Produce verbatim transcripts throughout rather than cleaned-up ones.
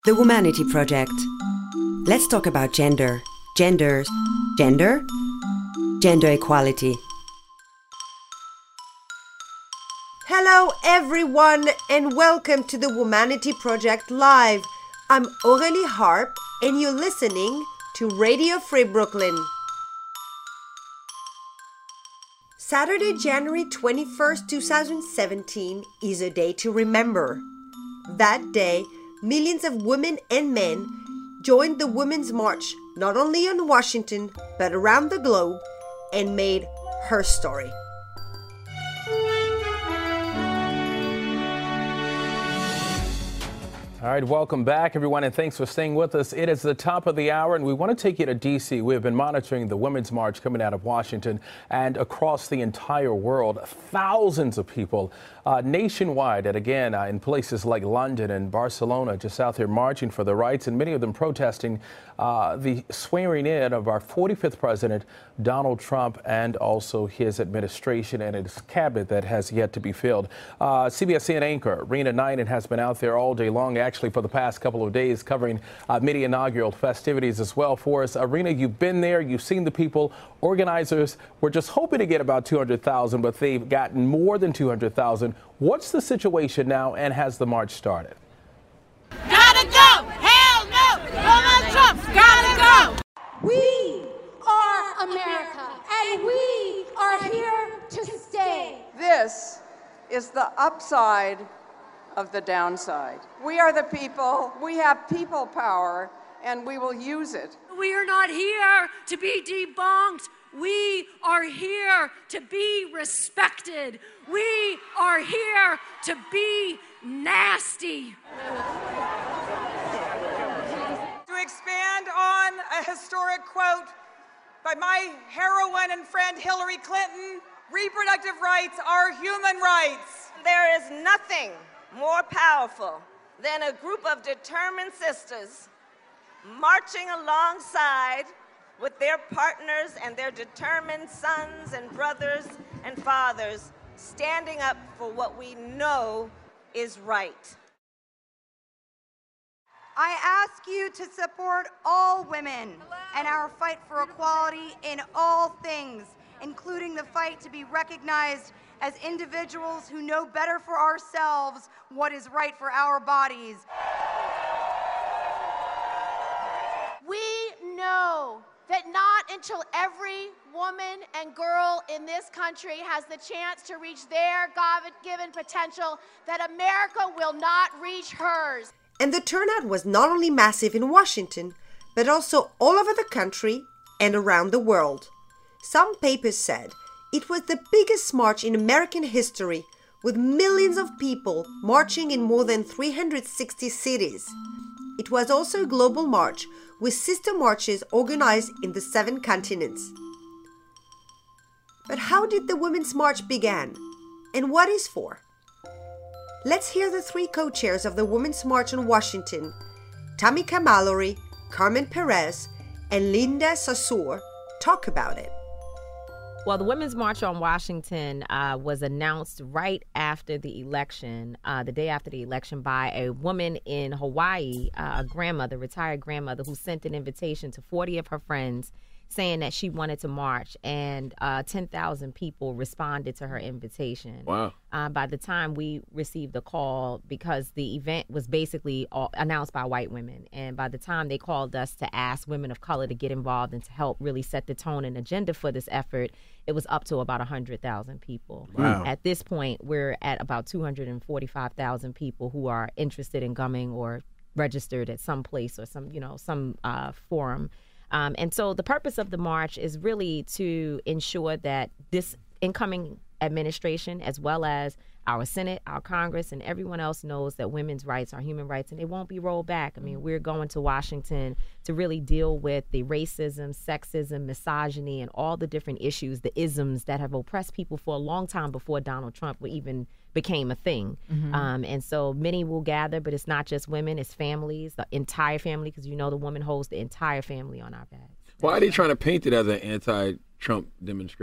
The Womanity Project. Let's talk about gender. Genders. Gender? Gender equality. Hello everyone and welcome to the Womanity Project Live. I'm Aurélie Harp and you're listening to Radio Free Brooklyn. Saturday, January twenty-first, twenty seventeen is a day to remember. That day, millions of women and men joined the Women's March, not only in Washington, but around the globe, and made her story. All right, welcome back, everyone, and thanks for staying with us. It is the top of the hour, and we want to take you to D C. We have been monitoring the Women's March coming out of Washington and across the entire world. Thousands of people uh, nationwide, and again, uh, in places like London and Barcelona, just out there marching for their rights, and many of them protesting uh, the swearing in of our forty-fifth president, Donald Trump, and also his administration and his cabinet that has yet to be filled. Uh, C B S C N anchor Rena Knighton has been out there all day long, actually for the past couple of days, covering uh, many inaugural festivities as well for us. Rena, you've been there, you've seen the people. Organizers were just hoping to get about two hundred thousand, but they've gotten more than two hundred thousand. What's the situation now, and has the march started? Gotta go! Hell no! Donald Trump's gotta go! We are America, and we are here to stay. This is the upside of the downside. We are the people, we have people power, and we will use it. We are not here to be debunked. We are here to be respected. We are here to be nasty. To expand on a historic quote by my heroine and friend Hillary Clinton, reproductive rights are human rights. There is nothing more powerful than a group of determined sisters marching alongside with their partners and their determined sons and brothers and fathers, standing up for what we know is right. I ask you to support all women and our fight for equality in all things, including the fight to be recognized as individuals who know better for ourselves what is right for our bodies. We know that not until every woman and girl in this country has the chance to reach their God-given potential, that America will not reach hers. And the turnout was not only massive in Washington, but also all over the country and around the world. Some papers said it was the biggest march in American history, with millions of people marching in more than three hundred sixty cities. It was also a global march, with sister marches organized in the seven continents. But how did the Women's March begin, and what is for? Let's hear the three co-chairs of the Women's March in Washington, Tamika Mallory, Carmen Perez, and Linda Sarsour, talk about it. Well, the Women's March on Washington uh, was announced right after the election, uh, the day after the election, by a woman in Hawaii, uh, a grandmother, retired grandmother, who sent an invitation to forty of her friends saying that she wanted to march, and uh, ten thousand people responded to her invitation. Wow. Uh, by the time we received the call, because the event was basically all announced by white women, and by the time they called us to ask women of color to get involved and to help really set the tone and agenda for this effort, it was up to about one hundred thousand people. Wow. At this point, we're at about two hundred forty-five thousand people who are interested in coming or registered at some place or some, you know, some uh, forum. Um, and so the purpose of the march is really to ensure that this incoming administration, as well as our Senate, our Congress, and everyone else, knows that women's rights are human rights and they won't be rolled back. I mean, we're going to Washington to really deal with the racism, sexism, misogyny, and all the different issues, the isms that have oppressed people for a long time before Donald Trump even became a thing. Mm-hmm. Um, and so many will gather, but it's not just women, it's families, the entire family, because you know the woman holds the entire family on our backs. Why are they trying to paint it as an anti-Trump demonstration?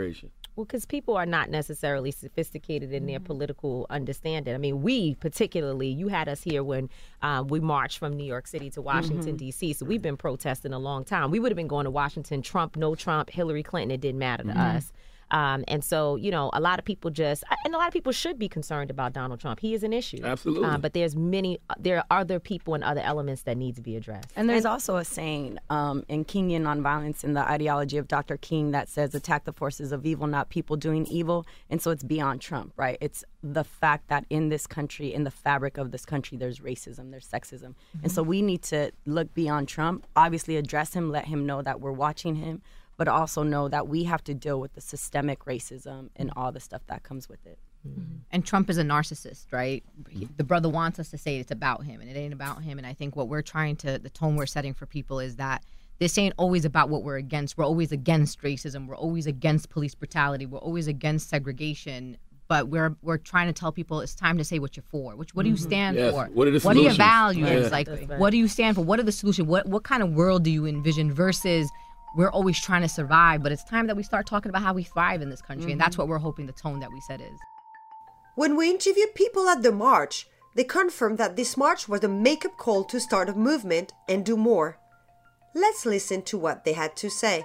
Well, because people are not necessarily sophisticated in their political understanding. I mean, we particularly, you had us here when um, we marched from New York City to Washington, mm-hmm. D C, so we've been protesting a long time. We would have been going to Washington, Trump, no Trump, Hillary Clinton, it didn't matter to mm-hmm. us. Um, and so, you know, a lot of people just, and a lot of people should be concerned about Donald Trump. He is an issue. Absolutely. Um, but there's many, there are other people and other elements that need to be addressed. And there's also a saying um, in Kingian Nonviolence, in the ideology of Doctor King, that says attack the forces of evil, not people doing evil. And so it's beyond Trump, right? It's the fact that in this country, in the fabric of this country, there's racism, there's sexism. Mm-hmm. And so we need to look beyond Trump, obviously address him, let him know that we're watching him, but also know that we have to deal with the systemic racism and all the stuff that comes with it. Mm-hmm. And Trump is a narcissist, right? He, the brother wants us to say it's about him, and it ain't about him. And I think what we're trying to, the tone we're setting for people is that this ain't always about what we're against. We're always against racism. We're always against police brutality. We're always against segregation. But we're we're trying to tell people it's time to say what you're for. Which what do you stand yes. for? What are the What are your solutions? values? Yeah. Like, right. what do you stand for? What are the solutions? What what kind of world do you envision versus we're always trying to survive, but it's time that we start talking about how we thrive in this country. Mm-hmm. And that's what we're hoping the tone that we set is. When we interviewed people at the march, they confirmed that this march was a make-up call to start a movement and do more. Let's listen to what they had to say.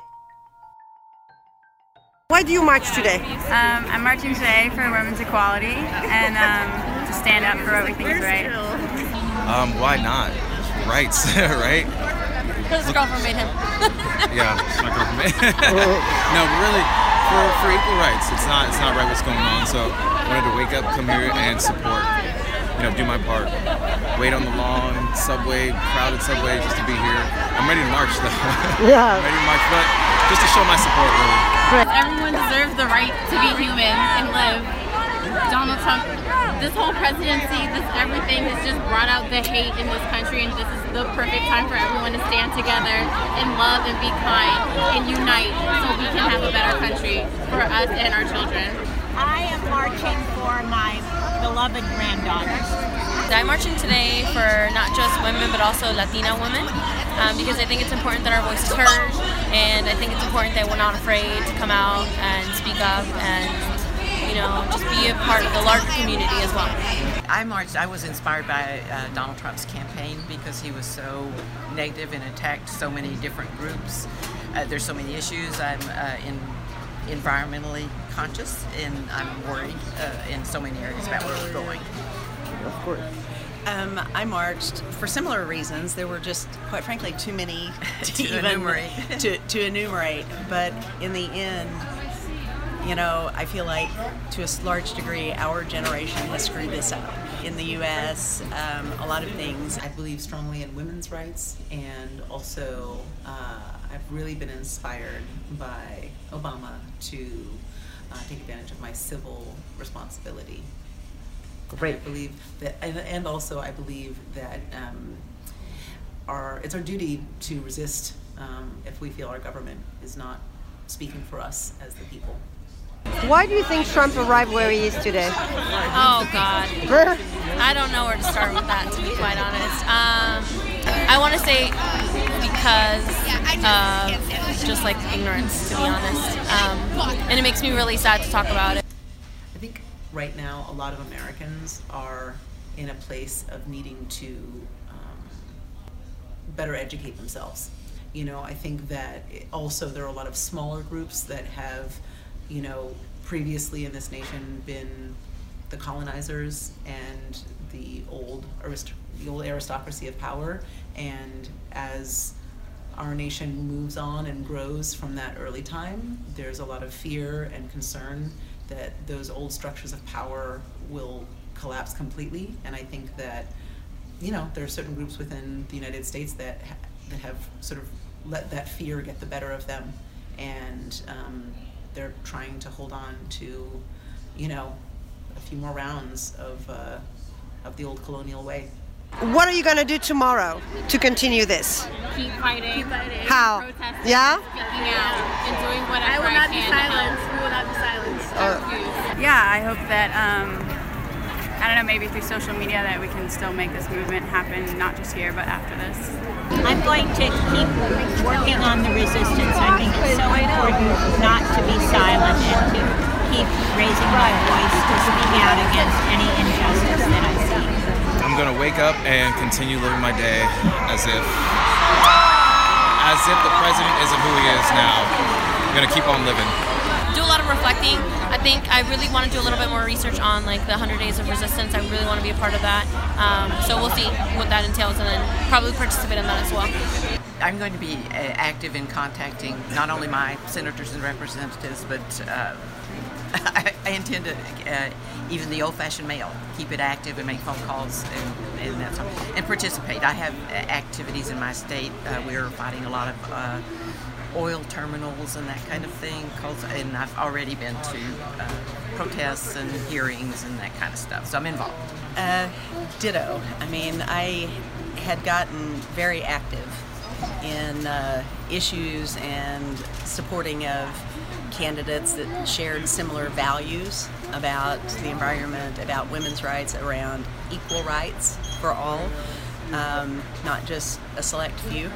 Why do you march today? Um, I'm marching today for women's equality and um, to stand up for what we think is right. Um, why not? Rights, right? Because his girlfriend made him. Yeah, my girlfriend made No, but really, for, for equal rights, it's not it's not right what's going on. So I wanted to wake up, come here, and support. You know, do my part. Wait on the long subway, crowded subway, just to be here. I'm ready to march, though. Yeah. I'm ready to march, but just to show my support, really. Everyone deserves the right to be human and live. Donald Trump, this whole presidency, this everything has just brought out the hate in this country, and this is the perfect time for everyone to stand together and love and be kind and unite so we can have a better country for us and our children. I am marching for my beloved granddaughters. I'm marching today for not just women but also Latina women um, because I think it's important that our voice is heard, and I think it's important that we're not afraid to come out and speak up and, you know, just be a part of the larger community as well. I marched, I was inspired by uh, Donald Trump's campaign because he was so negative and attacked so many different groups. Uh, there's so many issues. I'm uh, in environmentally conscious, and I'm worried uh, in so many areas about where we're going. Of course. Um, I marched for similar reasons. There were just, quite frankly, too many to, To even enumerate. to, to enumerate. But in the end, you know, I feel like to a large degree, our generation has screwed this up. In the U S, um, a lot of things. I believe strongly in women's rights, and also uh, I've really been inspired by Obama to uh, take advantage of my civil responsibility. Great. I believe that, and, and also I believe that um, our it's our duty to resist um, if we feel our government is not speaking for us as the people. Why do you think Trump arrived where he is today? Oh, God. I don't know where to start with that, to be quite honest. Um, I want to say because of just like ignorance, to be honest. Um, and it makes me really sad to talk about it. I think right now a lot of Americans are in a place of needing to um, better educate themselves. You know, I think that it, also there are a lot of smaller groups that have, you know, previously in this nation been the colonizers and the old arist- the old aristocracy of power, and as our nation moves on and grows from that early time, there's a lot of fear and concern that those old structures of power will collapse completely. And I think that, you know, there are certain groups within the United States that ha- that have sort of let that fear get the better of them, and um, they're trying to hold on to, you know, a few more rounds of uh, of the old colonial way. What are you going to do tomorrow to continue this? Keep fighting. Keep fighting. How? Protesting, Yeah? speaking out, and doing whatever I will not be can to silenced. help. We will not be silenced. Uh, Yeah, I hope that, um, I don't know, maybe through social media that we can still make this movement happen, not just here, but after this. I'm going to keep working on the resistance. I think it's so important not to be silent and to keep raising my voice to speak out against any injustice that I see. I'm going to wake up and continue living my day as if as if the president isn't who he is now. I'm going to keep on living. Do a lot of reflecting. I think I really want to do a little bit more research on like the one hundred Days of Resistance. I really want to be a part of that. Um, so we'll see what that entails and then probably participate in that as well. I'm going to be uh, active in contacting not only my senators and representatives, but uh, I, I intend to, uh, even the old-fashioned mail, keep it active and make phone calls and, and that sort of, and participate. I have uh, activities in my state. Uh, we're fighting a lot of uh, oil terminals and that kind of thing, and I've already been to uh, protests and hearings and that kind of stuff, so I'm involved. Uh, ditto. I mean, I had gotten very active in uh, issues and supporting of candidates that shared similar values about the environment, about women's rights, around equal rights for all, um, not just a select few.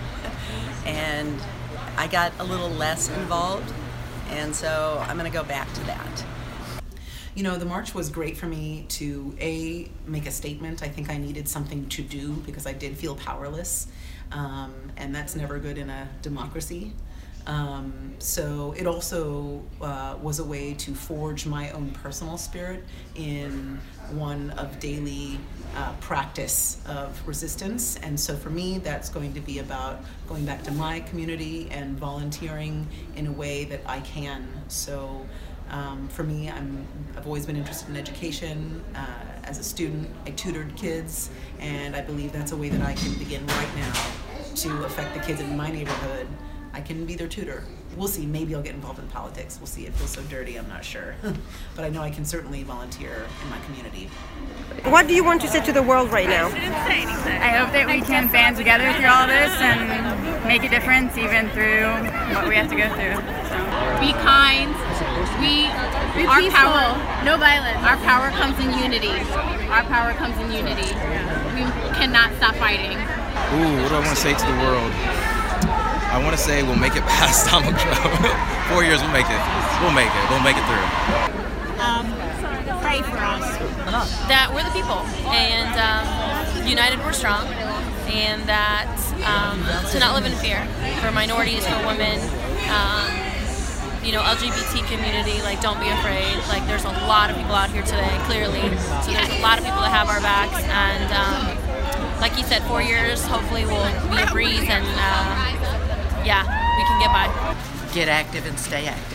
And I got a little less involved, and so I'm going to go back to that. You know, the march was great for me to, A, make a statement. I think I needed something to do because I did feel powerless, um, and that's never good in a democracy. Um, so it also uh, was a way to forge my own personal spirit in one of daily uh, practice of resistance. And so for me, that's going to be about going back to my community and volunteering in a way that I can. So um, for me, I'm, I've always been interested in education. Uh, as a student, I tutored kids, and I believe that's a way that I can begin right now to affect the kids in my neighborhood. I can be their tutor. We'll see. Maybe I'll get involved in politics. We'll see. It feels so dirty. I'm not sure. But I know I can certainly volunteer in my community. What do you want to say to the world right now? I hope that we can band together through all this and make a difference even through what we have to go through. So. Be kind. We, Be our peaceful. power, no violence. Our power comes in unity. Our power comes in unity. We cannot stop fighting. Ooh, what do I want to say to the world? I want to say we'll make it past Donald Trump. Four years, we'll make it. We'll make it. We'll make it through. Um, pray for us. That we're the people, and um, united we're strong, and that um, to not live in fear for minorities, for women, um, you know, L G B T community. Like, don't be afraid. Like, there's a lot of people out here today, clearly. So there's a lot of people that have our backs, and um, like you said, four years hopefully will be a breeze, and uh, yeah, we can get by. Get active and stay active.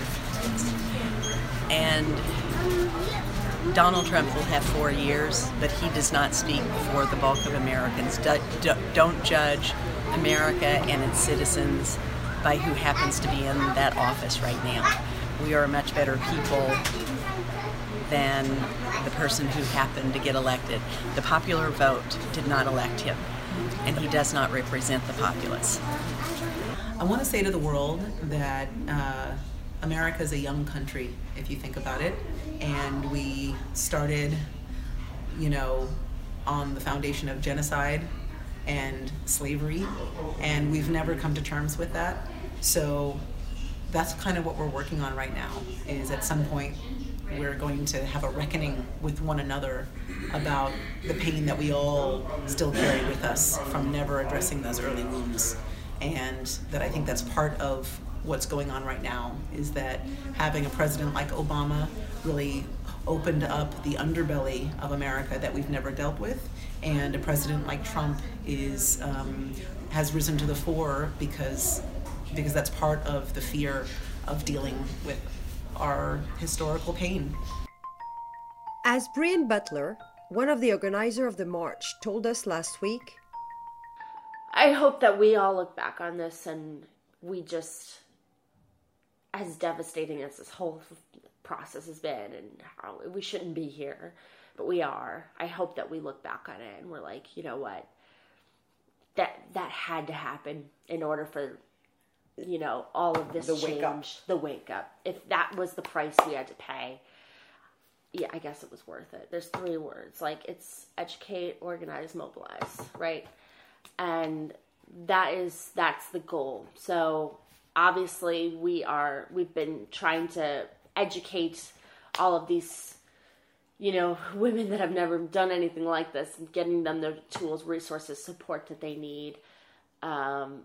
And Donald Trump will have four years, but he does not speak for the bulk of Americans. Do, do, don't judge America and its citizens by who happens to be in that office right now. We are much better people than the person who happened to get elected. The popular vote did not elect him, and he does not represent the populace. I want to say to the world that uh, America is a young country, if you think about it, and we started, you know, on the foundation of genocide and slavery, and we've never come to terms with that. So that's kind of what we're working on right now, is at some point we're going to have a reckoning with one another about the pain that we all still carry with us from never addressing those early wounds. And that I think that's part of what's going on right now, is that having a president like Obama really opened up the underbelly of America that we've never dealt with, and a president like Trump is um, has risen to the fore because because that's part of the fear of dealing with our historical pain. As Brian Butler, one of the organizers of the march, told us last week, I hope that we all look back on this and we just, as devastating as this whole process has been and how we shouldn't be here, but we are. I hope that we look back on it and we're like, you know what, that that had to happen in order for, you know, all of this The change, wake up. the wake up. If that was the price we had to pay, yeah, I guess it was worth it. There's three words, like it's educate, organize, mobilize, right? And that is that's the goal. So obviously we are we've been trying to educate all of these, you know, women that have never done anything like this, and getting them the tools, resources, support that they need. Um,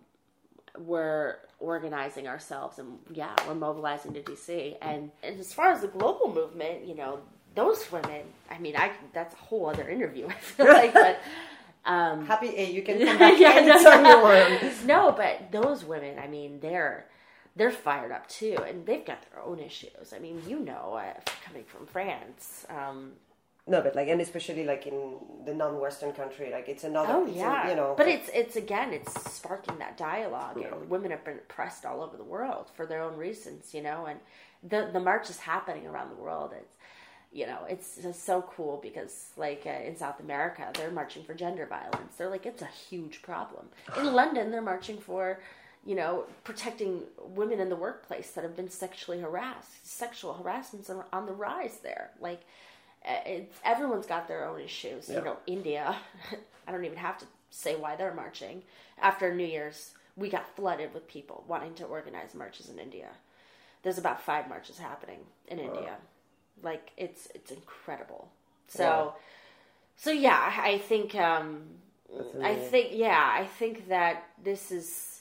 we're organizing ourselves, and yeah, we're mobilizing to D C. And, and as far as the global movement, you know, those women, I mean, I that's a whole other interview, I feel like, but um, happy you can come back yeah, anytime you want. No, but those women, I mean, they're they're fired up too, and they've got their own issues. I mean, you know, uh, coming from France. Um, no, but like, and especially like in the non-Western country, like it's another. Oh it's yeah, a, you know. But it's it's again, it's sparking that dialogue, Yeah. and women have been oppressed all over the world for their own reasons, you know. And the the march is happening around the world. It's you know, it's just so cool because like uh, in South America, they're marching for gender violence. They're like, it's a huge problem. In London, they're marching for, you know, protecting women in the workplace that have been sexually harassed. Sexual harassment's on on the rise there. Like, it's, everyone's got their own issues. Yeah. You know, India, I don't even have to say why they're marching. After New Year's, we got flooded with people wanting to organize marches in India. There's about five marches happening in India. Like, it's it's incredible. So, Wow. so yeah, I think, um, That's I amazing. think, yeah, I think that this is,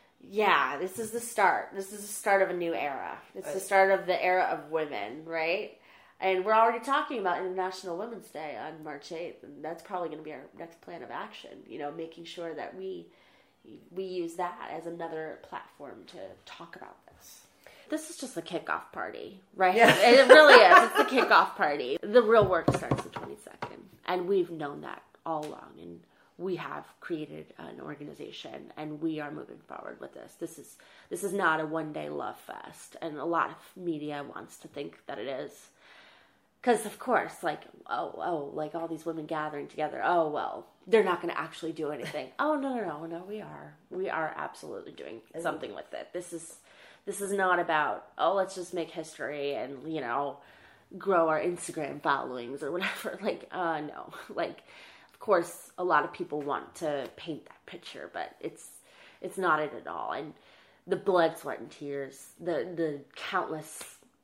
yeah, this is the start. This is the start of a new era. It's the start of the era of women, right? And we're already talking about International Women's Day on March eighth, and that's probably going to be our next plan of action, you know, making sure that we we use that as another platform to talk about this. This is just the kickoff party, right? Yeah. It really is. It's the kickoff party. The real work starts the twenty-second, and we've known that all along, and we have created an organization, and we are moving forward with this. This is this is not a one-day love fest, and a lot of media wants to think that it is. Because, of course, like, oh, oh, like all these women gathering together, oh, well, they're not going to actually do anything. Oh, no, no, no, no, we are. We are absolutely doing something with it. This is this is not about, oh, let's just make history and, you know, grow our Instagram followings or whatever. Like, uh, no. Like, of course, a lot of people want to paint that picture, but it's it's not it at all. And the blood, sweat, and tears, the the countless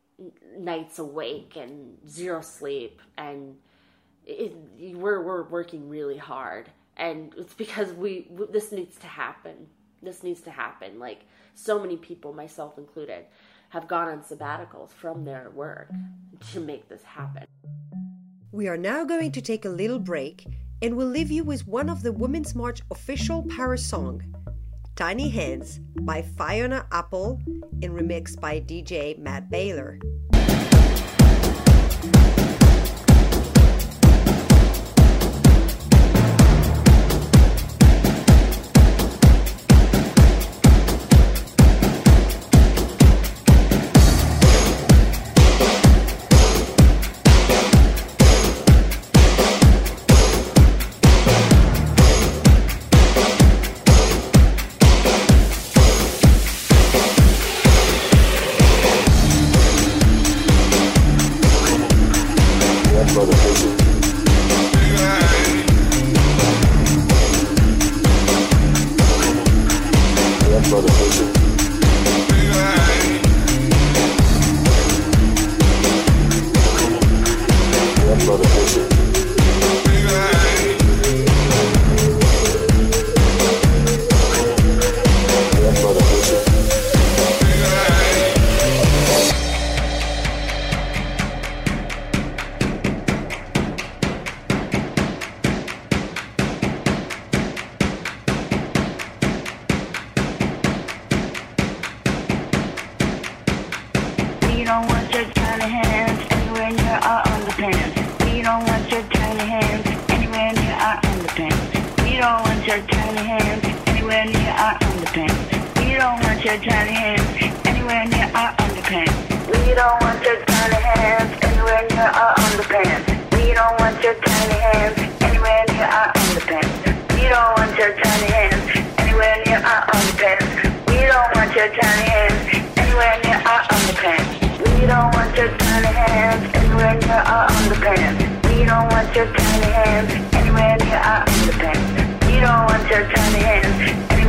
nights awake and zero sleep, and it, we're we're working really hard, and it's because we this needs to happen. This needs to happen. Like, so many people, myself included, have gone on sabbaticals from their work to make this happen. We are now going to take a little break, and we'll leave you with one of the Women's March official power song, Tiny Hands by Fiona Apple and remixed by D J Matt Baylor. We don't want your tiny hands anywhere near our underpants. We don't want your tiny hands anywhere near our underpants. We don't want your tiny hands anywhere near our underpants. We don't want your tiny hands anywhere near our underpants. We don't want your tiny hands anywhere near our underpants. We don't want your tiny hands anywhere near our underpants. We don't want your tiny hands anywhere near our underpants. We don't want your tiny hands anywhere near our underpants. We don't want your tiny hands anywhere near our underpants. We don't want your tiny hands anywhere near our underpants. We don't want your tiny hands anywhere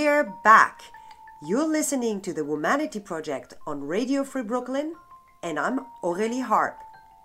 we're back. You're listening to the Womanity Project on Radio Free Brooklyn, and I'm Aurélie Harp.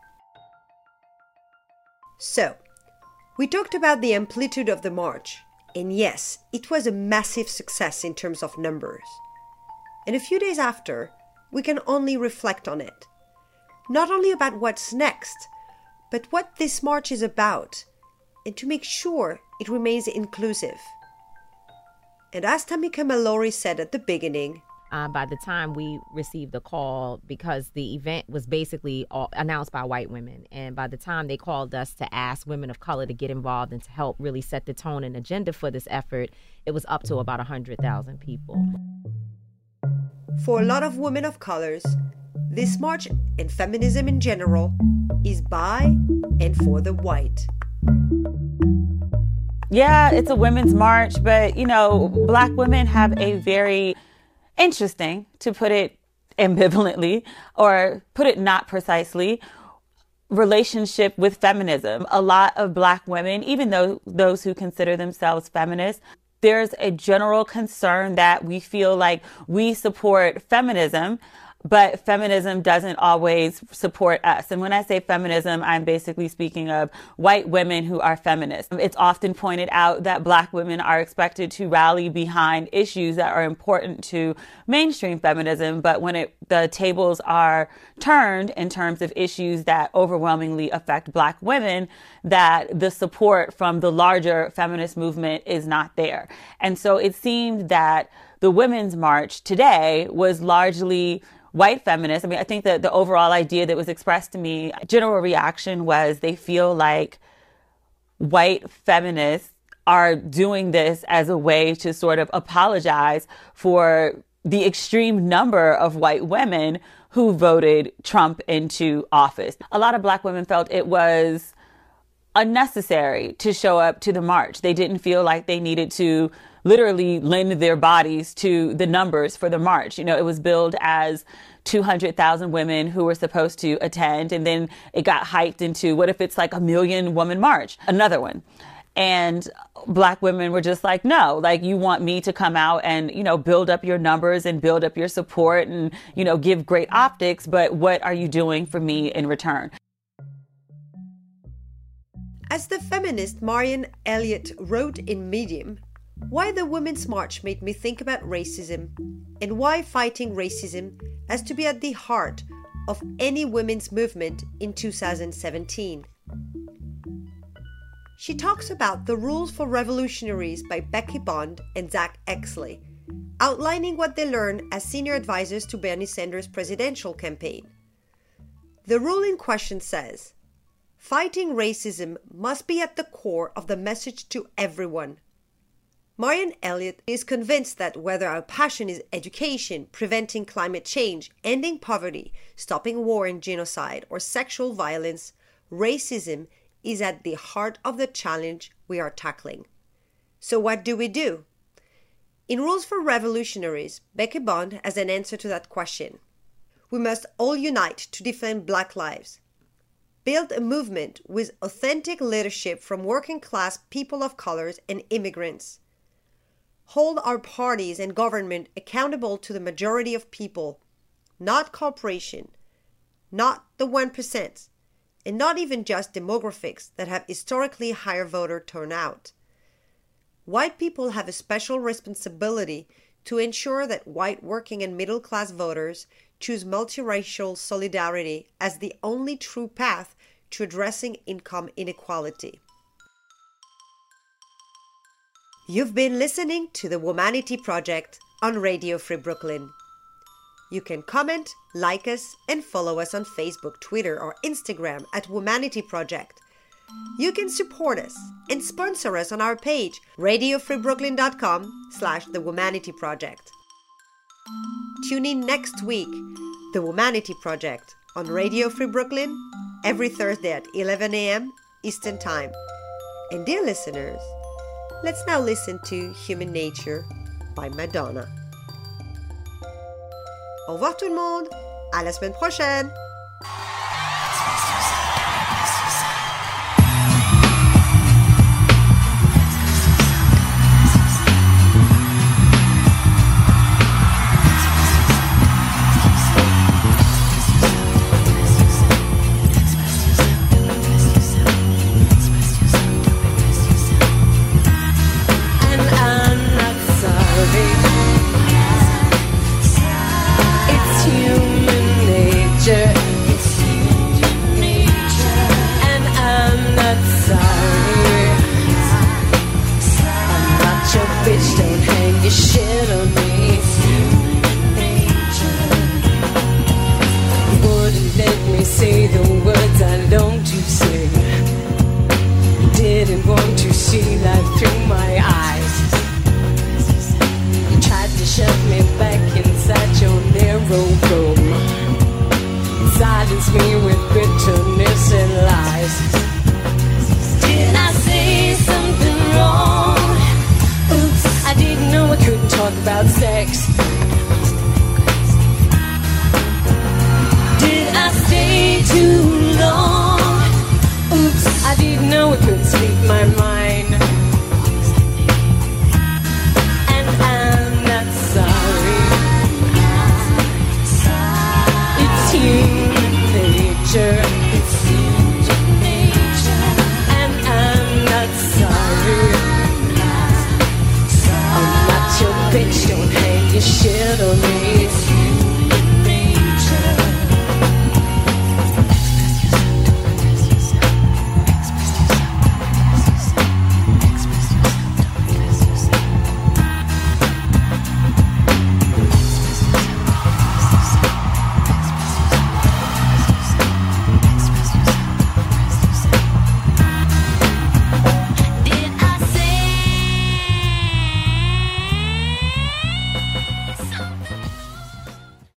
So, we talked about the amplitude of the march, and yes, it was a massive success in terms of numbers. And a few days after, we can only reflect on it. Not only about what's next, but what this march is about, and to make sure it remains inclusive. And as Tamika Mallory said at the beginning, Uh, by the time we received the call, because the event was basically all announced by white women, and by the time they called us to ask women of color to get involved and to help really set the tone and agenda for this effort, it was up to about one hundred thousand people. For a lot of women of colors, this march and feminism in general is by and for the white. Yeah, it's a women's march, but, you know, Black women have a very interesting, to put it ambivalently, or put it not precisely, relationship with feminism. A lot of Black women, even though those who consider themselves feminists, there's a general concern that we feel like we support feminism, but feminism doesn't always support us. And when I say feminism, I'm basically speaking of white women who are feminists. It's often pointed out that Black women are expected to rally behind issues that are important to mainstream feminism, but when it, the tables are turned in terms of issues that overwhelmingly affect Black women, that the support from the larger feminist movement is not there. And so it seemed that the Women's March today was largely white feminists. I mean, I think that the overall idea that was expressed to me, general reaction was they feel like white feminists are doing this as a way to sort of apologize for the extreme number of white women who voted Trump into office. A lot of Black women felt it was unnecessary to show up to the march. They didn't feel like they needed to literally lend their bodies to the numbers for the march. You know, it was billed as two hundred thousand women who were supposed to attend. And then it got hyped into, what if it's like a million woman march? Another one. And Black women were just like, no, like, you want me to come out and, you know, build up your numbers and build up your support and, you know, give great optics. But what are you doing for me in return? As the feminist Marianne Elliott wrote in Medium, why the Women's March made me think about racism, and why fighting racism has to be at the heart of any women's movement in two thousand seventeen. She talks about The Rules for Revolutionaries by Becky Bond and Zach Exley, outlining what they learned as senior advisors to Bernie Sanders' presidential campaign. The rule in question says, fighting racism must be at the core of the message to everyone. Marianne Elliott is convinced that whether our passion is education, preventing climate change, ending poverty, stopping war and genocide, or sexual violence, racism is at the heart of the challenge we are tackling. So what do we do? In Rules for Revolutionaries, Becky Bond has an answer to that question. We must all unite to defend Black lives. Build a movement with authentic leadership from working class people of colors and immigrants. Hold our parties and government accountable to the majority of people, not corporation, not the one percent, and not even just demographics that have historically higher voter turnout. White people have a special responsibility to ensure that white working and middle class voters choose multiracial solidarity as the only true path to addressing income inequality. You've been listening to the Womanity Project on Radio Free Brooklyn. You can comment, like us, and follow us on Facebook, Twitter, or Instagram at Womanity Project. You can support us and sponsor us on our page, radio free brooklyn dot com slash the Womanity Project. Tune in next week, The Womanity Project, on Radio Free Brooklyn, every Thursday at eleven a.m. Eastern Time. And dear listeners, let's now listen to Human Nature by Madonna. Au revoir tout le monde, à la semaine prochaine! Bitch, don't hang your shit on me.